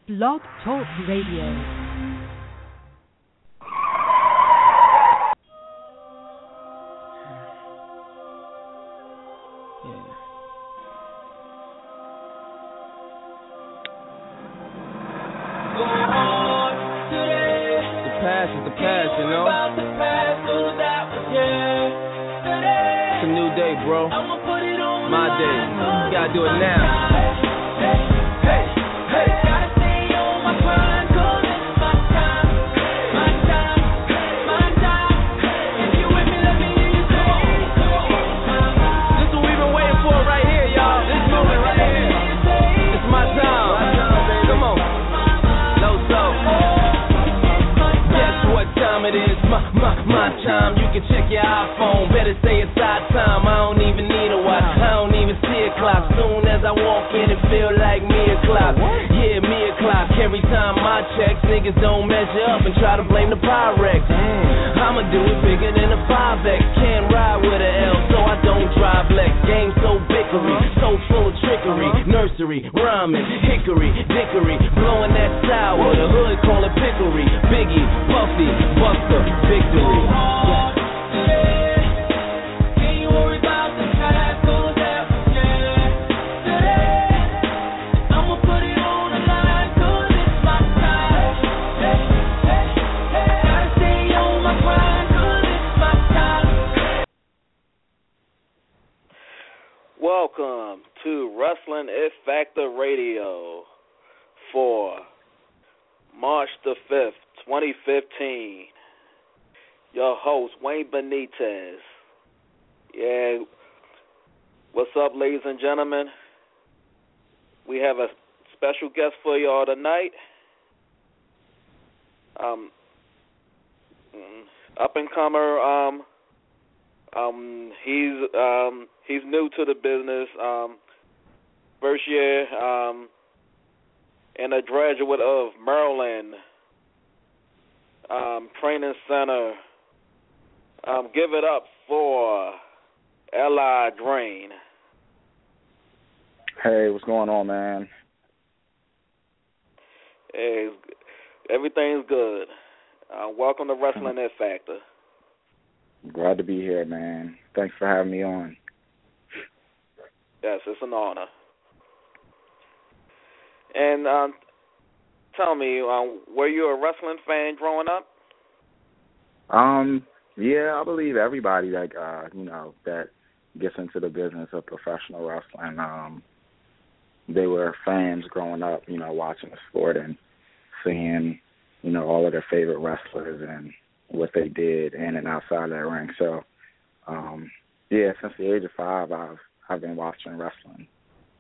Blog Talk Radio. Bro, my day, you gotta do it now. Gotta stay on my grind, 'cause it's my time, my time, my time. If you with me, let me hear you say, this is what we've been waiting for right here, y'all. This moment right here. It's my time, baby. Come on. No so. Guess what time it is? My time. You can check your iPhone. Better say it's our time. I don't even need a watch. I don't even see a clock. Soon as I walk in, it feel like me o'clock. Yeah, me o'clock. Every time I check, niggas don't measure up and try to blame the Pyrex. I'ma do it bigger than a 5X. Can't ride with a L, so I don't drive Lex. Game so bickery, so full of trickery. Nursery, rhyming, hickory, dickory, blowing that sour. The hood call it pickery. Biggie, Puffy, Buster, victory. Welcome to Wrestling It Factor Radio for March the 5th, 2015. Your host, Wayne Benitez. Yeah, what's up, ladies and gentlemen? We have a special guest for y'all tonight. Up-and-comer, he's new to the business. First year, and a graduate of Maryland Training Center. Give it up for Eli Drain. Hey, what's going on, man? Hey, everything's good. Welcome to Wrestling It Factor. Glad to be here, man. Thanks for having me on. Yes, it's an honor. And tell me, were you a wrestling fan growing up? Yeah, I believe everybody that that gets into the business of professional wrestling, they were fans growing up, watching the sport and seeing, all of their favorite wrestlers and what they did in and outside that ring. So, yeah, since the age of 5, I've been watching wrestling.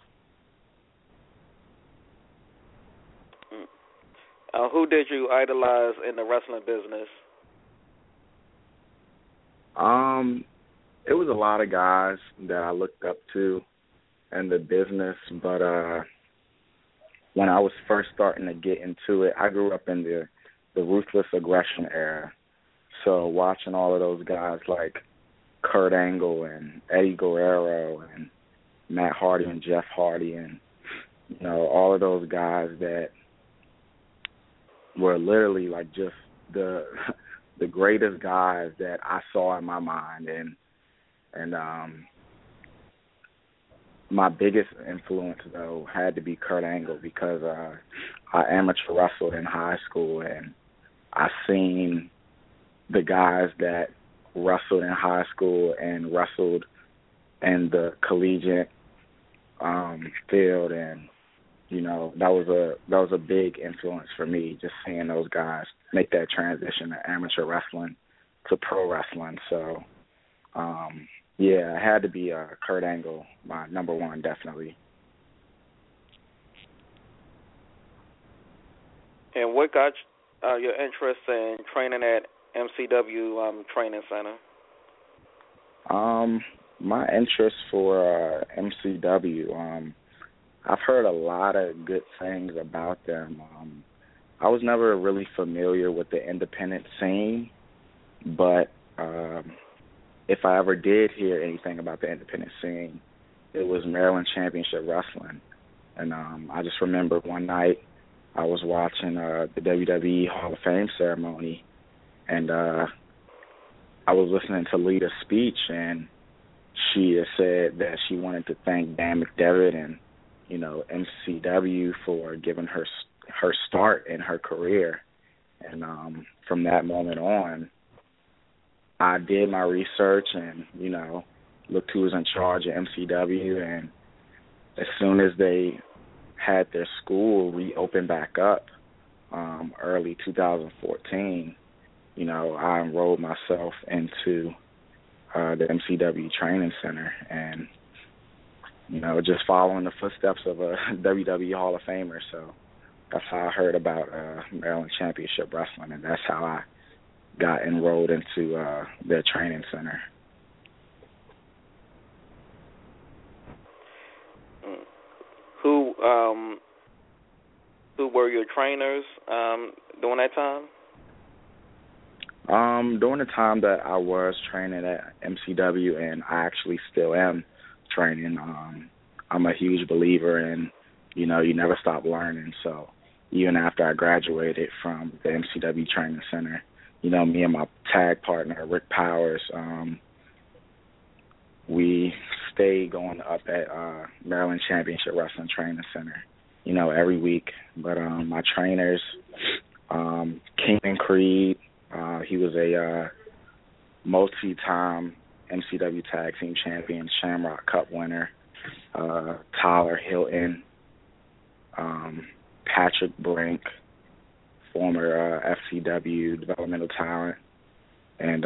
Who did you idolize in the wrestling business? It was a lot of guys that I looked up to in the business, but when I was first starting to get into it, I grew up in the Ruthless Aggression era. So watching all of those guys like Kurt Angle and Eddie Guerrero and Matt Hardy and Jeff Hardy and, all of those guys that were literally like just the greatest guys that I saw in my mind. And my biggest influence, though, had to be Kurt Angle because I amateur wrestled in high school, and I seen the guys that wrestled in high school and wrestled in the collegiate field, and that was a big influence for me, just seeing those guys make that transition to amateur wrestling to pro wrestling. So, yeah, it had to be Kurt Angle, my number one, definitely. And what got your interest in training at MCW Training Center? My interest for MCW, I've heard a lot of good things about them. I was never really familiar with the independent scene, but if I ever did hear anything about the independent scene, it was Maryland Championship Wrestling. And I just remember one night I was watching the WWE Hall of Fame ceremony, and I was listening to Lita's speech, and she had said that she wanted to thank Dan McDevitt and, MCW for giving her start in her career. And from that moment on, I did my research and, looked who was in charge of MCW. And as soon as they had their school reopen back up, early 2014, I enrolled myself into the MCW Training Center, and just following the footsteps of a WWE Hall of Famer. So that's how I heard about Maryland Championship Wrestling, and that's how I got enrolled into their training center. Who were your trainers during that time? During the time that I was training at MCW, and I actually still am training, I'm a huge believer in, you never stop learning. So even after I graduated from the MCW Training Center, me and my tag partner, Rick Powers, we stayed going up at Maryland Championship Wrestling Training Center, every week. But my trainers, Kingman Creed, he was a multi-time MCW Tag Team Champion, Shamrock Cup winner, Tyler Hilton, Patrick Brink, former FCW developmental talent, and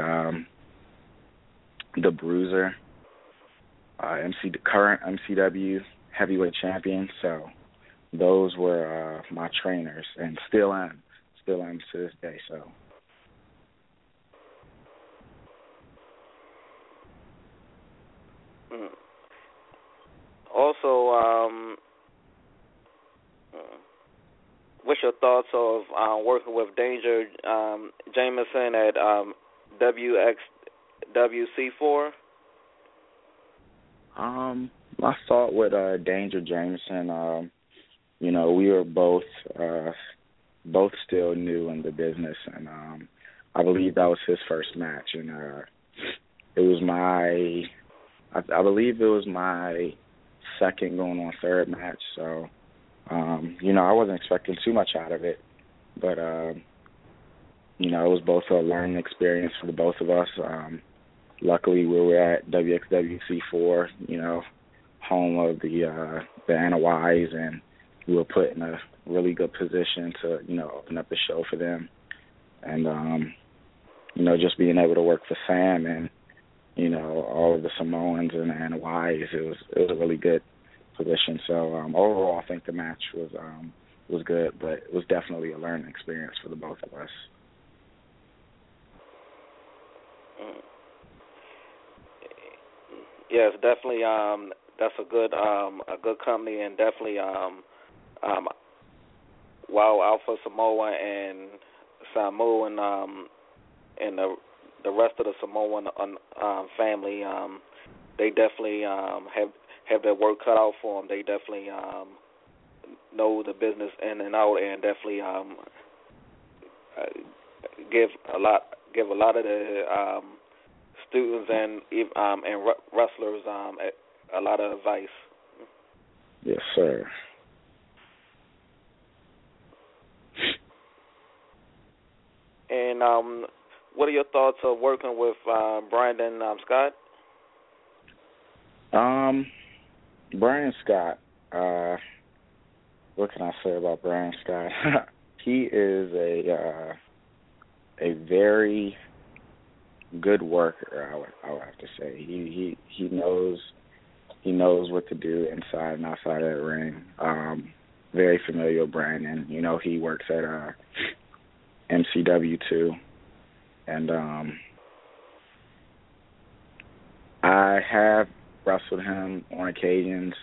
the Bruiser, the current MCW heavyweight champion. So those were my trainers, and still am to this day. So. Also, what's your thoughts of working with Danger Jameson at WXWC4? My thought with Danger Jameson, we were both still new in the business, and I believe that was his first match, and it was I believe it was my second going on third match, so, I wasn't expecting too much out of it, but, it was both a learning experience for the both of us. Luckily, we were at WXWC4, home of the Anna Wise, and we were put in a really good position to, open up the show for them. And, just being able to work for Sam and, all of the Samoans and Anna Wise, it was a really good position. So overall, I think the match was good, but it was definitely a learning experience for the both of us. Yes, definitely. That's a good company, and definitely while Alpha Samoa and Samu and the rest of the Samoan family, they definitely have their work cut out for them. They definitely know the business in and out, and definitely give a lot of the students and wrestlers a lot of advice. Yes, sir. And what are your thoughts of working with Brandon Scott? Brian Scott, what can I say about Brian Scott? He is a very good worker, I would have to say. He knows what to do inside and outside of the ring. Very familiar with Brandon. He works at MCW too. And I have wrestled him on occasions.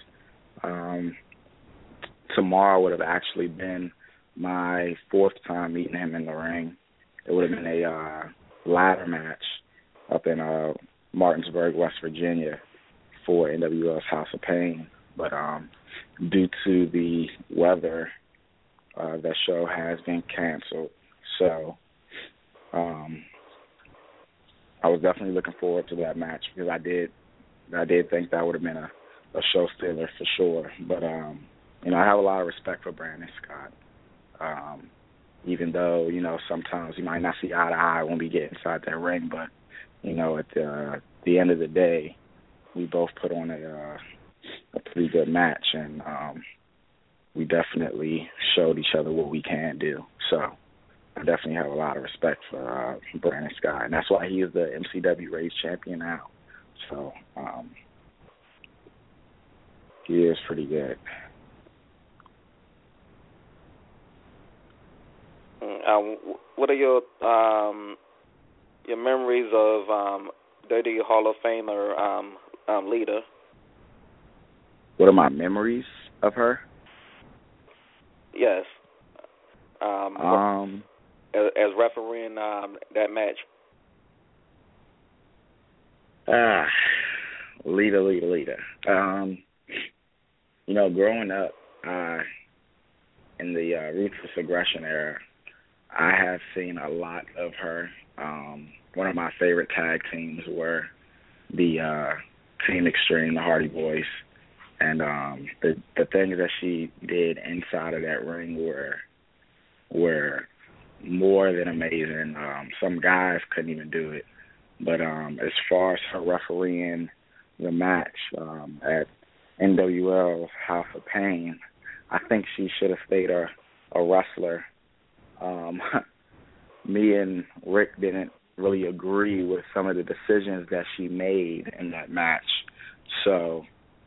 Tomorrow would have actually been my fourth time meeting him in the ring. It would have been a ladder match up in Martinsburg, West Virginia for NWL's House of Pain. But due to the weather that show has been canceled. So I was definitely looking forward to that match because I did think that would have been a show stealer for sure. But I have a lot of respect for Brandon Scott. Even though, sometimes you might not see eye to eye when we get inside that ring, but at the end of the day, we both put on a pretty good match, and we definitely showed each other what we can do. So I definitely have a lot of respect for Brandon Scott, and that's why he is the MCW Race Champion now. So he is pretty good. What are your memories of WWE Hall of Famer Lita? What are my memories of her? Yes. As refereeing that match. Lita. Growing up in the Ruthless Aggression era, I have seen a lot of her. One of my favorite tag teams were the Team Extreme, the Hardy Boys. And the things that she did inside of that ring were more than amazing. Some guys couldn't even do it. But as far as her refereeing the match at NWL's House of Pain, I think she should have stayed a wrestler. Me and Rick didn't really agree with some of the decisions that she made in that match. So,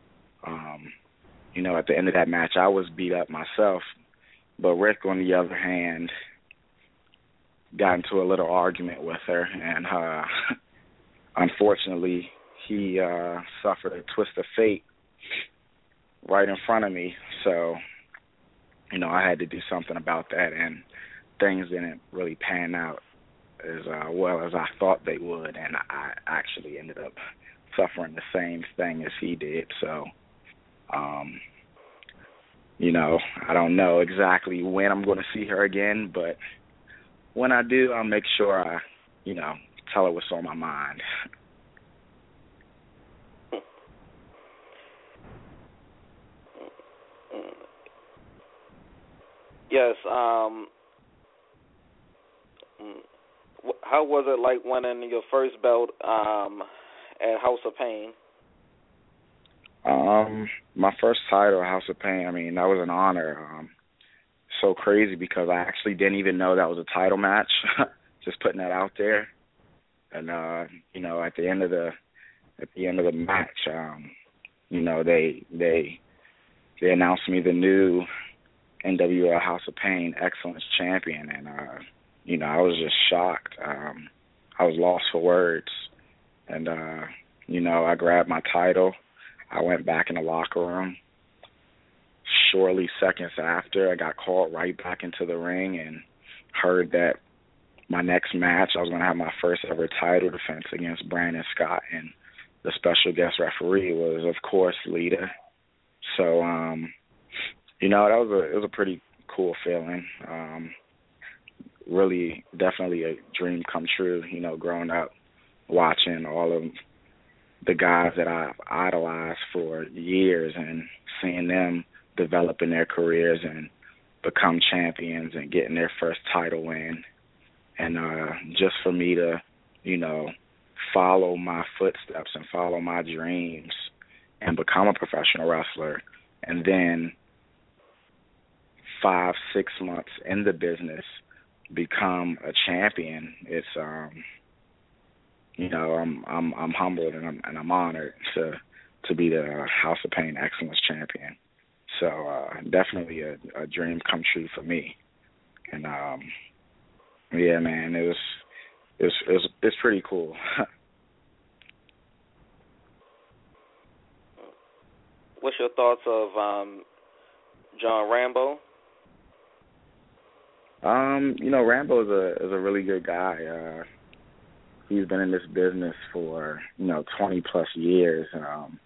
at the end of that match, I was beat up myself. But Rick, on the other hand, got into a little argument with her, and unfortunately, he suffered a twist of fate right in front of me. So, I had to do something about that, and things didn't really pan out as well as I thought they would, and I actually ended up suffering the same thing as he did. So, I don't know exactly when I'm going to see her again, but when I do, I'll make sure I, tell her what's on my mind. Yes. How was it like winning your first belt at House of Pain? My first title, House of Pain, that was an honor. So crazy because I actually didn't even know that was a title match. Just putting that out there. And at the end of the match, they announced me the new NWL House of Pain Excellence Champion, and I was just shocked. I was lost for words, and I grabbed my title. I went back in the locker room. Shortly seconds after, I got called right back into the ring and heard that my next match, I was going to have my first ever title defense against Brandon Scott, and the special guest referee was, of course, Lita. So, it was a pretty cool feeling. Really, definitely a dream come true, growing up, watching all of the guys that I've idolized for years and seeing them develop in their careers and become champions and getting their first title win. And just for me to, follow my footsteps and follow my dreams and become a professional wrestler, and then 5-6 months in the business become a champion, it's I'm humbled and I'm honored to be the House of Pain Excellence Champion. So definitely a dream come true for me. And yeah, man, it's pretty cool. What's your thoughts of John Rambo? Rambo is a really good guy. He's been in this business for 20 plus years.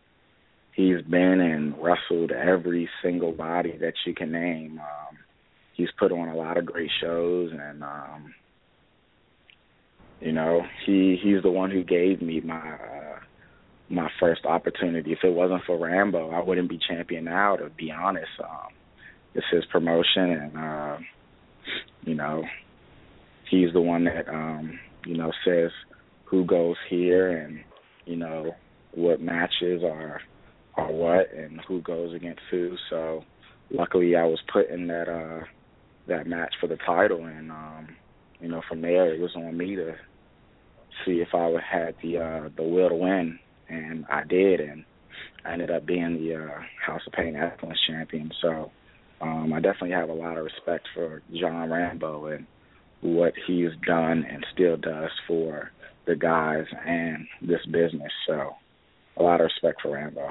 He's been and wrestled every single body that you can name. he's put on a lot of great shows, and he's the one who gave me my first opportunity. If it wasn't for Rambo, I wouldn't be champion now, to be honest. It's his promotion, and he's the one that says who goes here, and what matches are what, and who goes against who. So luckily I was put in that match for the title, and from there it was on me to see if I had the will to win, and I did, and I ended up being the House of Pain Excellence champion. So I definitely have a lot of respect for John Rambo and what he's done and still does for the guys and this business. So a lot of respect for Rambo.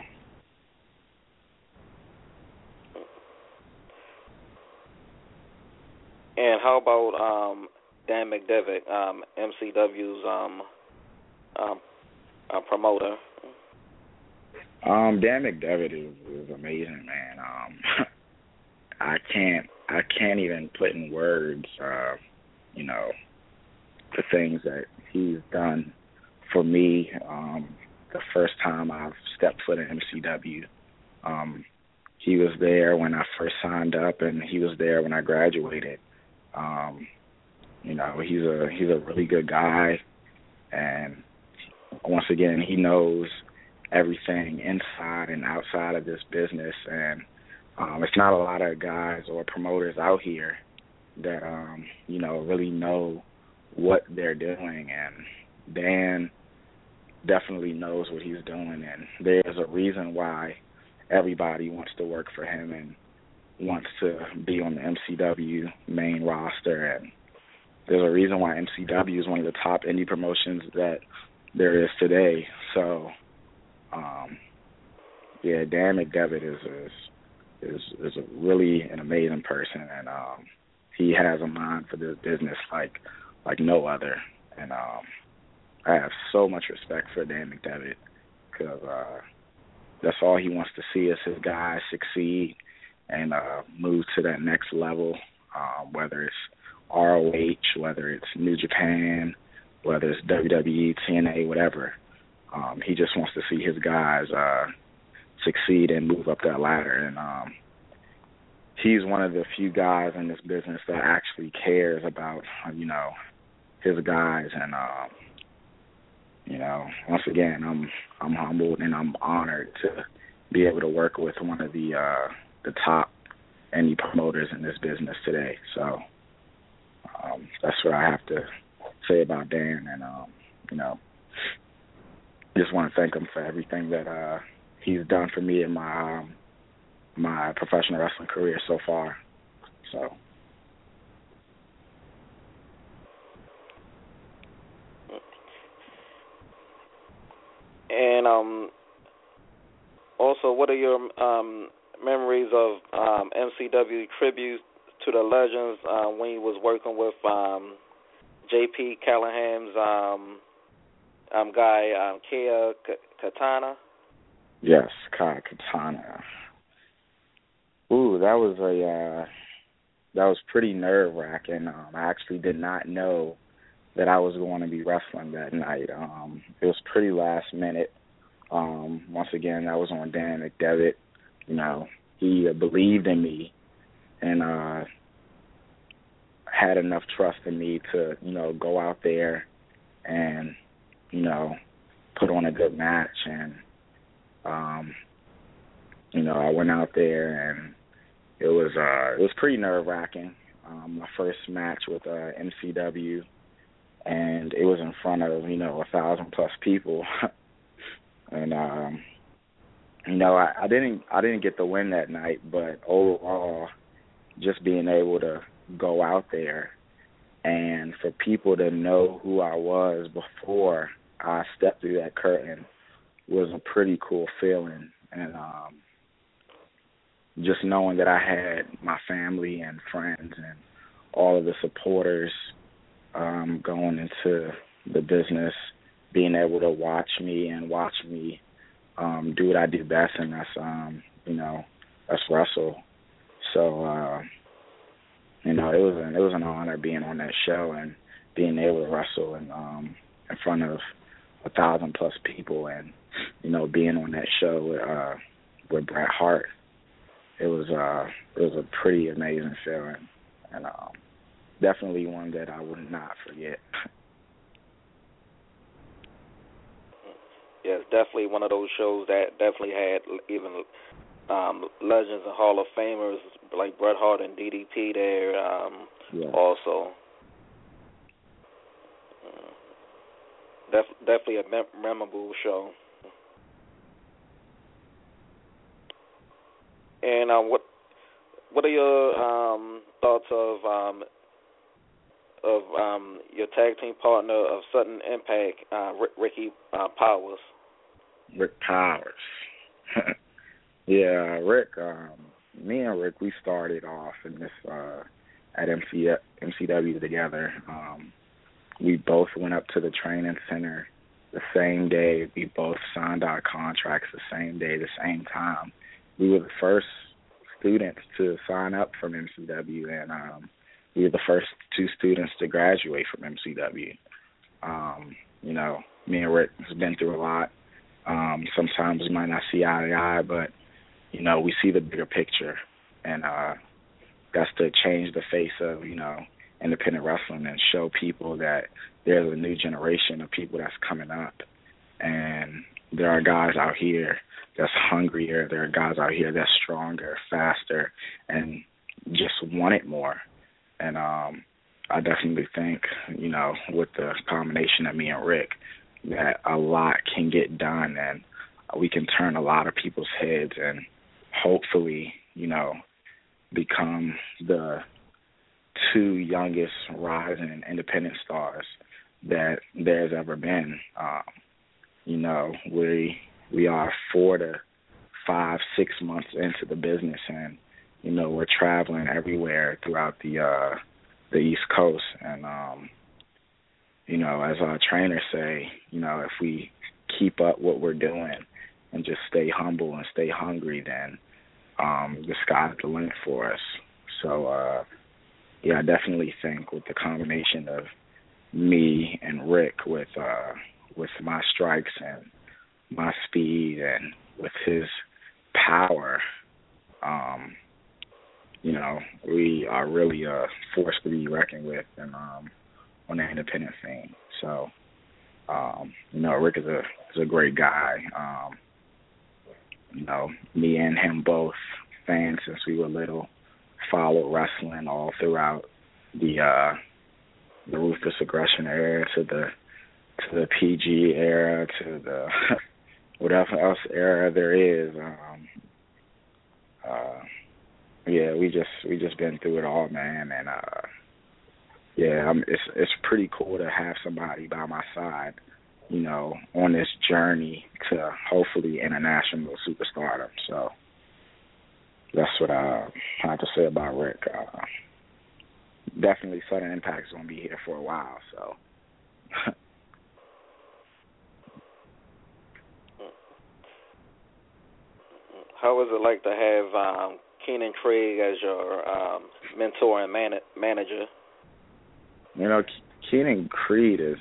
And how about Dan McDevitt, MCW's promoter? Dan McDevitt is amazing, man. I can't even put in words, the things that he's done for me. The first time I've stepped foot in MCW, he was there when I first signed up, and he was there when I graduated. He's a really good guy, and once again, he knows everything inside and outside of this business, and it's not a lot of guys or promoters out here that really know what they're doing, and Dan definitely knows what he's doing, and there's a reason why everybody wants to work for him and wants to be on the MCW main roster, and there's a reason why MCW is one of the top indie promotions that there is today. So, Dan McDevitt is really an amazing person, and he has a mind for this business like no other, and I have so much respect for Dan McDevitt, because that's all he wants to see is his guys succeed and move to that next level, whether it's ROH, whether it's New Japan, whether it's WWE, TNA, whatever. He just wants to see his guys succeed and move up that ladder, and he's one of the few guys in this business that actually cares about, his guys, and once again, I'm humbled and I'm honored to be able to work with one of the top indie promoters in this business today. So that's what I have to say about Dan, and just want to thank him for everything that he's done for me in my my professional wrestling career so far. So. And also, what are your memories of MCW tributes to the legends when you was working with J.P. Callahan's guy, Kaya Katana? Yes, Kaya Katana. Ooh, that was pretty nerve-wracking. I actually did not know that I was going to be wrestling that night. It was pretty last minute. Once again, I was on Dan McDevitt. He believed in me and had enough trust in me to, go out there and, put on a good match. And, I went out there, and it was pretty nerve-wracking. My first match with MCW, and it was in front of 1,000+ people, and I didn't get the win that night, but overall, just being able to go out there and for people to know who I was before I stepped through that curtain was a pretty cool feeling, and just knowing that I had my family and friends and all of the supporters going into the business, being able to watch me do what I do best, and that's wrestle. So, it was an honor being on that show and being able to wrestle in front of 1,000+ people, and being on that show with Bret Hart. It was a pretty amazing feeling, and definitely one that I would not forget. Yeah, it's definitely one of those shows that definitely had even legends and Hall of Famers like Bret Hart and DDP there also. Definitely a memorable show. And what are your thoughts of your tag team partner of sudden impact, Ricky Powers? Rick Powers. Yeah, Rick. Me and Rick, we started off in this at MCW together. We both went up to the training center the same day. We both signed our contracts the same day, the same time. We were the first students to sign up from MCW, and we were the first 2 students to graduate from MCW. Me and Rick has been through a lot. Sometimes we might not see eye to eye, but, we see the bigger picture, and that's to change the face of, independent wrestling and show people that there's a new generation of people that's coming up, and there are guys out here that's hungrier. There are guys out here that's stronger, faster, and just want it more. And I definitely think, with the combination of me and Rick, that a lot can get done, and we can turn a lot of people's heads and hopefully, become the 2 youngest rising independent stars that there's ever been. We are 4 to 5, 6 months into the business, and we're traveling everywhere throughout the East Coast, and as our trainers say, if we keep up what we're doing and just stay humble and stay hungry, then the sky's the limit for us. So I definitely think with the combination of me and Rick with my strikes and my speed and with his power, we are really a force to be reckoned with and on the independent scene. So, Rick is a great guy. Me and him both fans since we were little, followed wrestling all throughout the Ruthless Aggression era to the PG era to the whatever else era there is. We just been through it all, man, and it's pretty cool to have somebody by my side, on this journey to hopefully international superstardom. So that's what I have to say about Rick. Definitely Sudden Impact's going to be here for a while, so. How was it like to have Keenan Craig as your mentor and manager? Keenan Creed is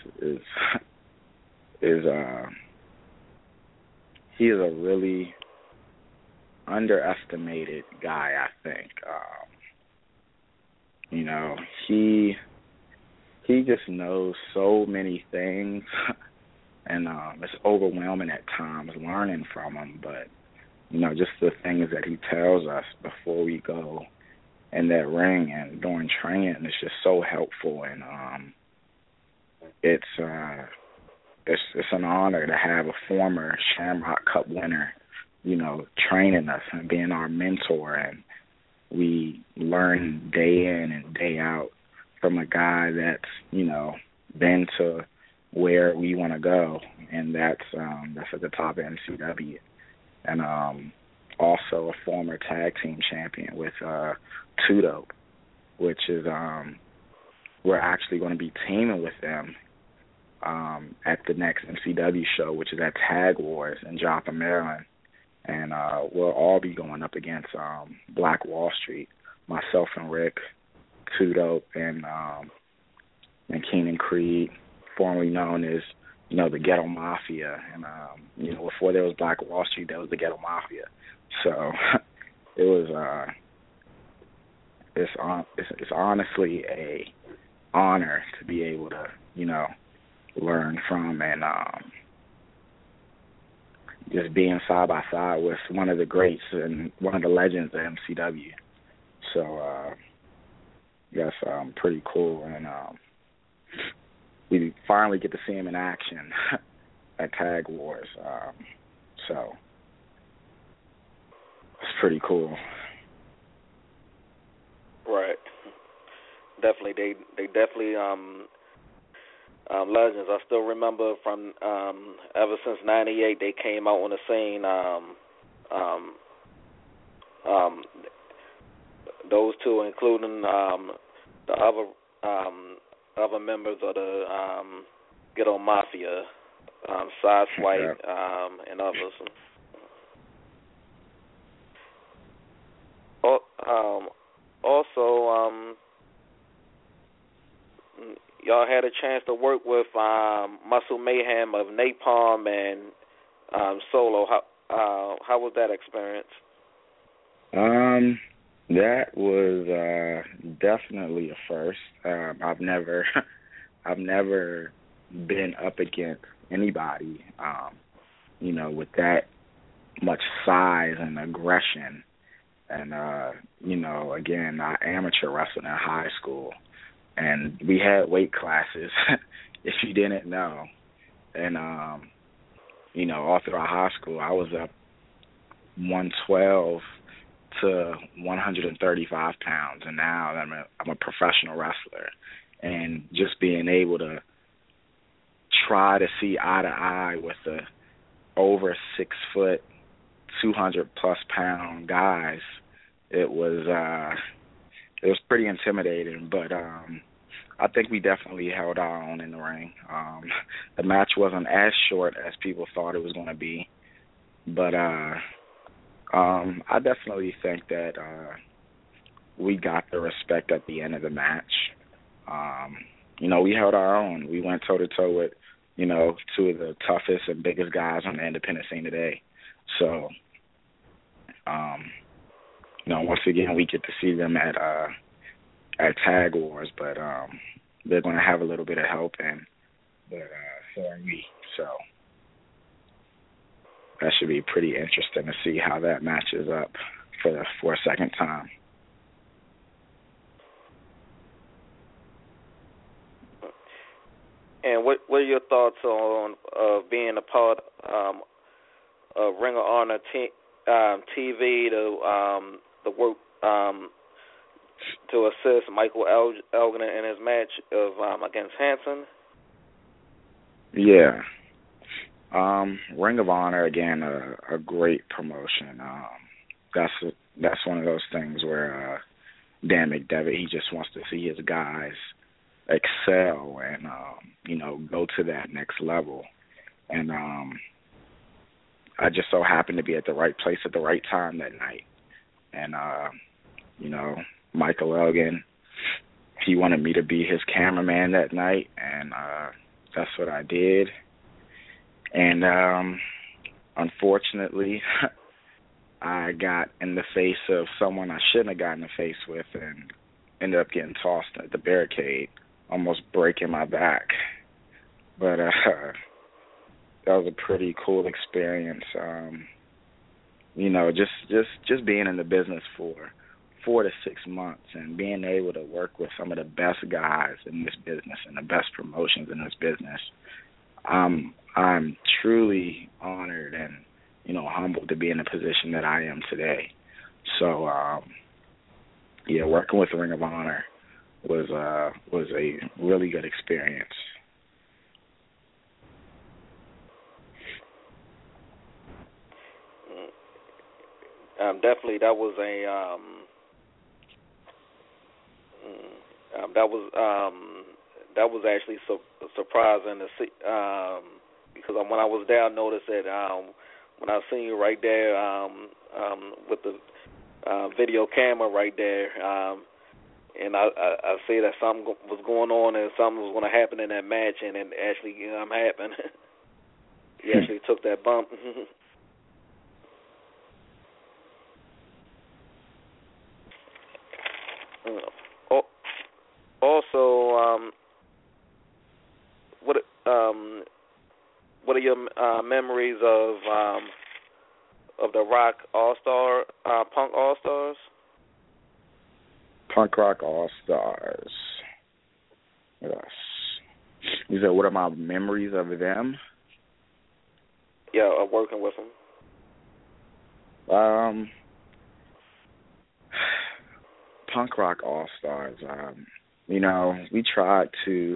he is a really underestimated guy, I think. He just knows so many things, and it's overwhelming at times learning from him, but just the things that he tells us before we go in that ring and during training is just so helpful, and it's an honor to have a former Shamrock Cup winner, training us and being our mentor, and we learn day in and day out from a guy that's, been to where we want to go, and that's at the top of MCW. And also a former tag team champion with Tudo, which is we're actually going to be teaming with them at the next MCW show, which is at Tag Wars in Joplin, Maryland. And we'll all be going up against Black Wall Street, myself and Rick, Two Dope and Keenan Creed, formerly known as, the Ghetto Mafia. And, before there was Black Wall Street, there was the Ghetto Mafia. So it was, it's honestly a honor to be able to, learn from and just being side by side with one of the greats and one of the legends of MCW. So that's pretty cool, and we finally get to see him in action at Tag Wars. So it's pretty cool. Right. Definitely, they definitely legends. I still remember from ever since '98 they came out on the scene. Those two, including the other members of the Ghetto Mafia, Sideswipe, and others. Also, y'all had a chance to work with Muscle Mayhem of Napalm and Solo. How was that experience? That was definitely a first. I've never been up against anybody, with that much size and aggression. And again, I amateur wrestled in high school, and we had weight classes, if you didn't know. And all throughout high school, I was up 112 to 135 pounds, and now I'm a professional wrestler. And just being able to try to see eye to eye with the over 6 foot, 200 plus pound guys, it was pretty intimidating. But I think we definitely held our own in the ring. The match wasn't as short as people thought it was going to be, but I definitely think that we got the respect at the end of the match. We held our own. We went toe-to-toe with, two of the toughest and biggest guys on the independent scene today. So, once again, we get to see them at Tag Wars, but they're going to have a little bit of help, but so are we. So that should be pretty interesting to see how that matches up for a second time. And what are your thoughts on being a part of Ring of Honor TV to work to assist Michael Elgin in his match against Hanson? Yeah. Ring of Honor, again, a great promotion. That's one of those things where Dan McDevitt, he just wants to see his guys excel and go to that next level. And I just so happened to be at the right place at the right time that night. And Michael Elgin, he wanted me to be his cameraman that night, and that's what I did. And unfortunately, I got in the face of someone I shouldn't have gotten in the face with and ended up getting tossed at the barricade, almost breaking my back. But that was a pretty cool experience. Just being in the business for 4 to 6 months and being able to work with some of the best guys in this business and the best promotions in this business. I'm truly honored and, humbled to be in the position that I am today. So, working with Ring of Honor was a really good experience. Definitely, that was that was actually surprising to see, because when I was there, I noticed that when I seen you right there with the video camera right there, And I say that something was going on and something was going to happen in that match, and it actually happened. He actually took that bump. Also, what are your memories of the Rock All-Star, Punk All-Stars? Punk Rock All-Stars. Yes. You said, what are my memories of them? Yeah, of working with them. Punk Rock All-Stars. We tried to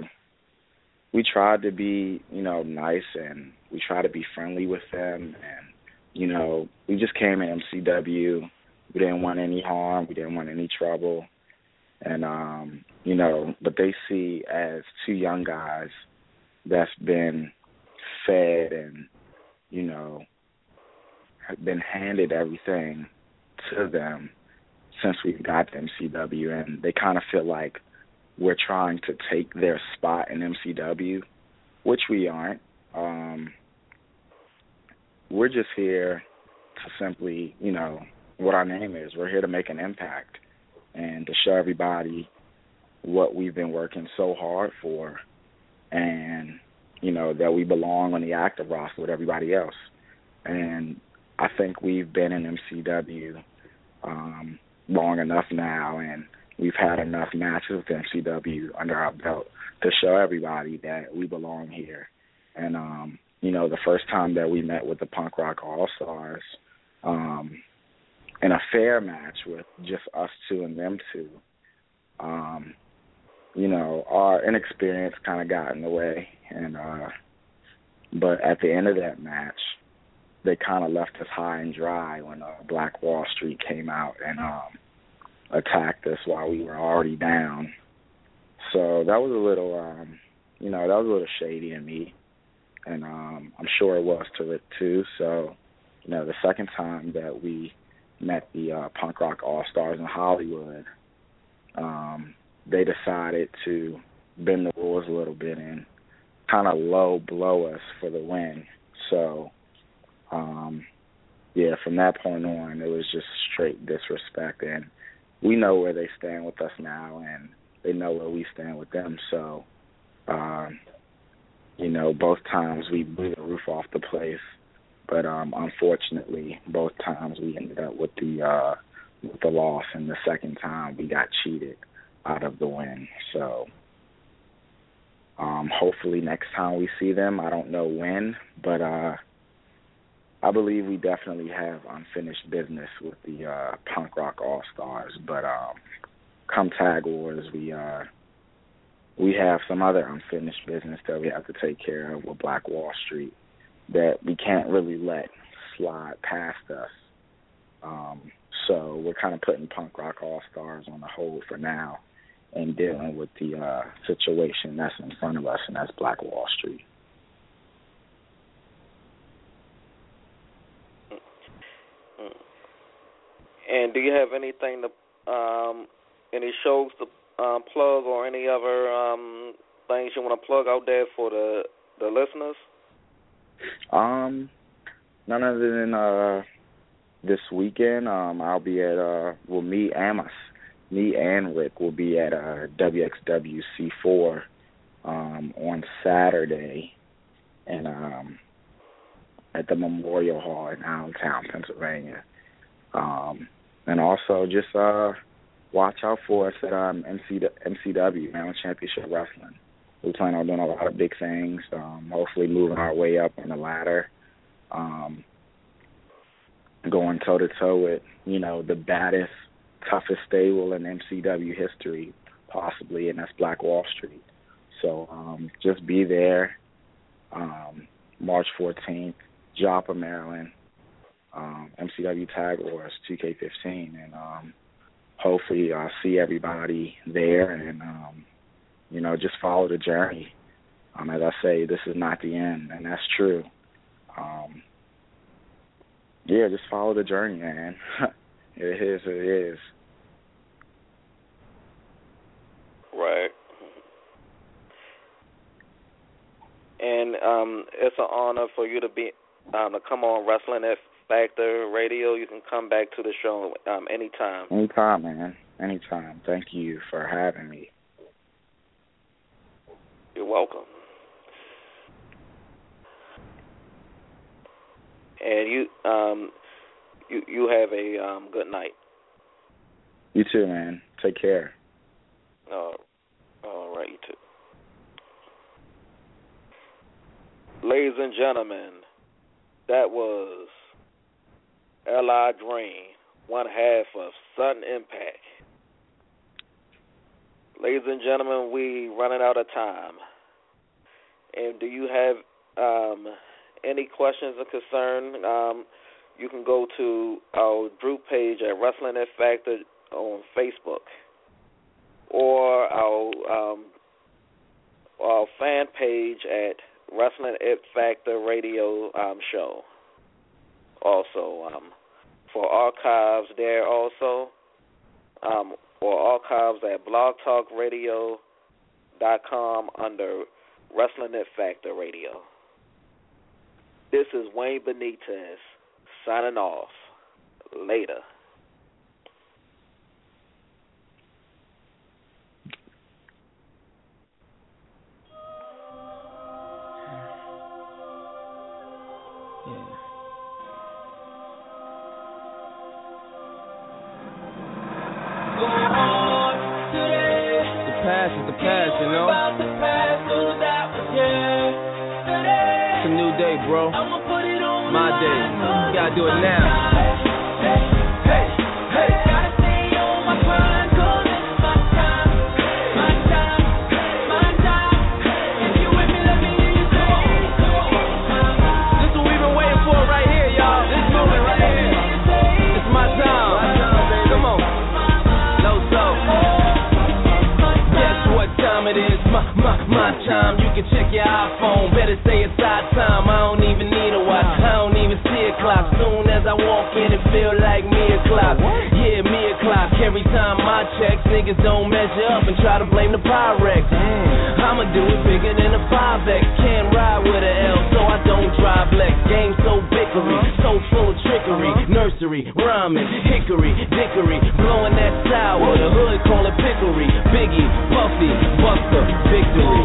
be, nice, and we tried to be friendly with them, and we just came in MCW. We didn't want any harm. We didn't want any trouble. And, but they see as two young guys that's been fed and, have been handed everything to them since we got to MCW. And they kind of feel like we're trying to take their spot in MCW, which we aren't. We're just here to simply, what our name is. We're here to make an impact and to show everybody what we've been working so hard for, and, that we belong on the active roster with everybody else. And I think we've been in MCW long enough now, and we've had enough matches with MCW under our belt to show everybody that we belong here. And, the first time that we met with the Punk Rock All-Stars, in a fair match with just us two and them two, our inexperience kind of got in the way. And but at the end of that match, they kind of left us high and dry when Black Wall Street came out and attacked us while we were already down. So that was a little, that was a little shady in me, and I'm sure it was to Rick too. So, the second time that we met the Punk Rock All-Stars in Hollywood, they decided to bend the rules a little bit and kind of low blow us for the win. So, from that point on, it was just straight disrespect, and we know where they stand with us now, and they know where we stand with them. So, both times we blew the roof off the place, but unfortunately, both times we ended up with the loss, and the second time we got cheated out of the win. So, hopefully next time we see them, I don't know when, but I believe we definitely have unfinished business with the Punk Rock All-Stars. But come Tag Wars, we have some other unfinished business that we have to take care of with Black Wall Street that we can't really let slide past us. So we're kind of putting Punk Rock All-Stars on the hold for now and dealing with the situation that's in front of us, and that's Black Wall Street. And do you have anything to, any shows to plug, or any other things you want to plug out there for the listeners? None other than this weekend. I'll be at me and Rick will be at WXWC4 on Saturday, and at the Memorial Hall in Allentown, Pennsylvania. And also just watch out for us at MCW, Maryland Championship Wrestling. We plan on doing a lot of big things, hopefully moving our way up on the ladder, going toe-to-toe with, the baddest, toughest stable in MCW history, possibly, and that's Black Wall Street. So just be there, March 14th, Joppa, Maryland, MCW Tag Wars 2K15, and hopefully I'll see everybody there, and just follow the journey. As I say, this is not the end, and that's true. Just follow the journey, man. It is. Right. And it's an honor for you to be to come on Wrestling X Factor Radio. You can come back to the show anytime. Anytime, man. Anytime. Thank you for having me. You're welcome. And you have a good night. You too, man. Take care. All right, you too. Ladies and gentlemen, that was L.I. Drain, one half of Sudden Impact. Ladies and gentlemen, we running out of time. And do you have any questions or concern? You can go to our group page at Wrestling X Factor on Facebook, or our fan page at Wrestling X Factor Radio show. Also, for archives there also, or archives at blogtalkradio.com under Wrestling X Factor Radio. This is Wayne Benitez signing off. Later. You know? It's a new day, bro. My day. You gotta do it now. This is what we've been waiting for right here, y'all. This moment right here. It's my time. Come on. No soul. Guess what time it is? My time. You can check your iPhone. Better say it's our time. I don't even need a watch. I don't even see a clock. Soon as I walk in, it feel like me o'clock. Yeah, me o'clock. Every time I check, niggas don't measure up and try to blame the Pyrex. I'ma do it bigger than a 5X. Can't ride with a L, so I don't drive Lex. Game so bickery, so full of trickery. Nursery, rhyming, hickory, dickory, blowing that sour. The hood call it pickery. Biggie, Puffy, Buster, victory.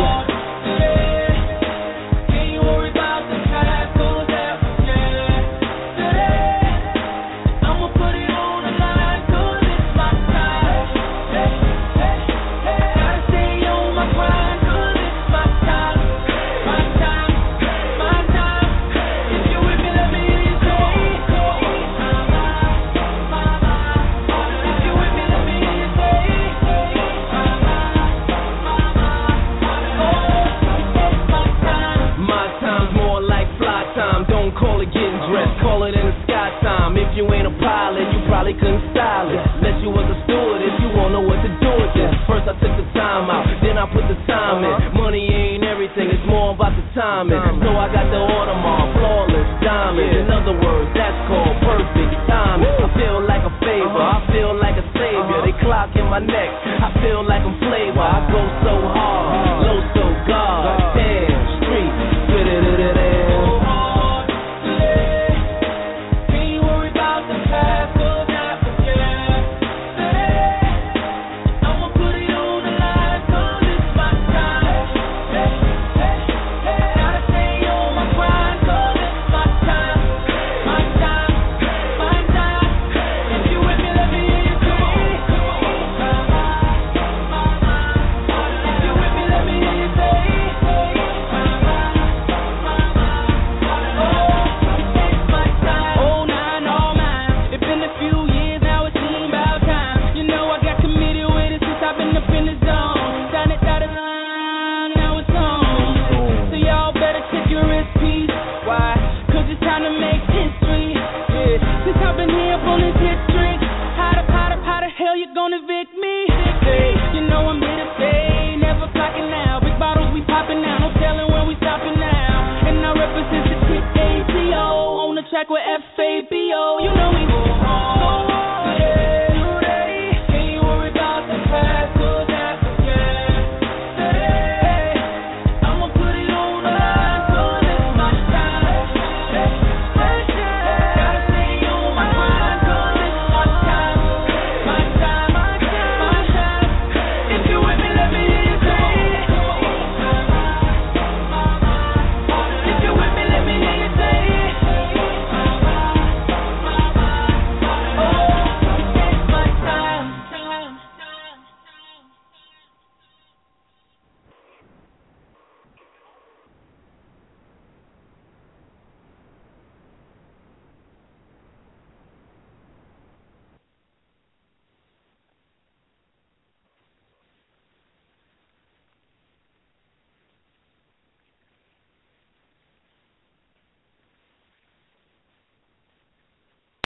You ain't a pilot, you probably couldn't style it. Unless you was a steward, if you won't know what to do with this. First I took the time out, then I put the time in. Money ain't everything, it's more about the timing. So I got the Audemars, flawless diamonds. In other words, that's called perfect timing. I feel like a favor, I feel like a savior. They clock in my neck, I feel like I'm flavor. I go so hard, low so God, damn, street, with F